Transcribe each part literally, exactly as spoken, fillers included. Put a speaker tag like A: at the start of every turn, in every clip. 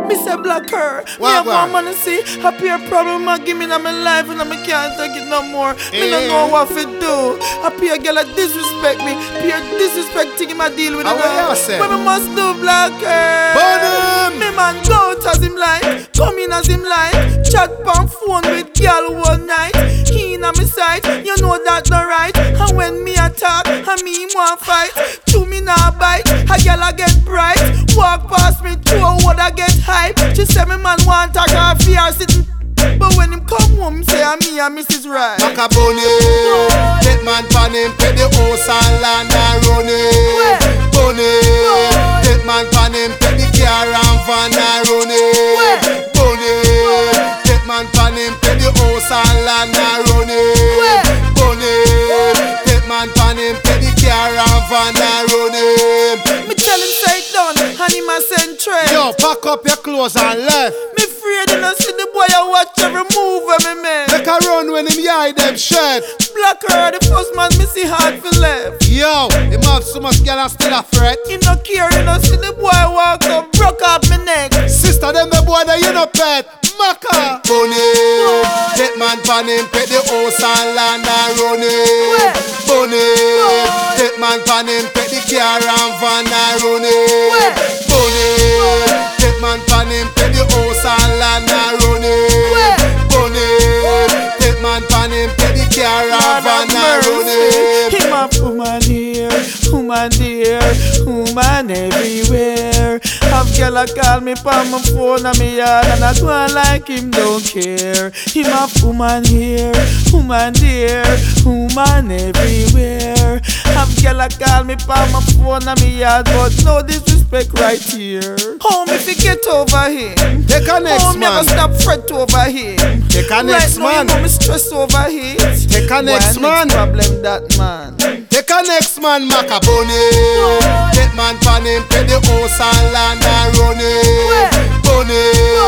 A: Me say black her. Me
B: What
A: have
B: one?
A: one money see. Happy a problem I give me in my life and I can't take it no more. Me don't know what to do. Happy a girl that disrespect me. Peer disrespecting him I deal with.
B: And what you say?
A: What me must do black her.
B: Burn him.
A: Me man go out as him like. Come in as him like. Chat on phone with girl all night. He in a me sight. You know that not right. And when me attack and me him want fight. To me now bite. A girl I get bright. Walk past me to a wood I get hype. She say me man want a coffee or sitting. But when him come home, say I'm me and Missus Right.
B: Macaboni, get man pan him, pay the house and land and run it. Bunny, get man pan him, pay the car and van and run it. Bunny, get man pan him, pay the house and land and run it. Bunny, get man pan him, pay the car and van and run it.
A: Me tell him say it done, and him a send trade.
B: Yo, pack up your clothes and left.
A: Me afraid you know see the boy I watch every move of me man.
B: Make a run when him hide them shirt.
A: Black her the first man me see hard for left.
B: Yo, him have so much girl and still a threat.
A: He no care, you know see the boy walk up, broke up me neck.
B: Sister them the boy that you no pet. Maka Bunny, get man pan him, pay the house and land and run it. Bunny, get man pan him, pay the car and van and run it. Bunny, get man pan him, pay the house and land and run it. Bunny, get man pan him, pay the car and van and run it.
A: Him a woman here, woman there, woman everywhere. Have girl a call me on my phone and me yard and I go on like him don't care. Him a woman here, woman there, woman everywhere. Have girl a call me on my phone and me yard but no disrespect right here. Home if you get over him.
B: Take a next
A: Home
B: man.
A: never stop fret over him.
B: Take a next
A: right
B: man.
A: Now you know me stress over it.
B: Take a next
A: Why
B: man.
A: problem that man.
B: Take a next man, Macaboni. Get man pan him, pay the house and land and run it. Bunny,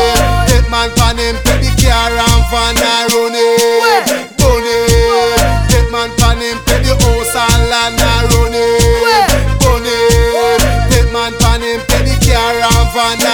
B: get man pan him, pay the car and van and run it. Bunny, get man pan him, pay the house and land and run it. Bunny, get man pan him, pay the car and van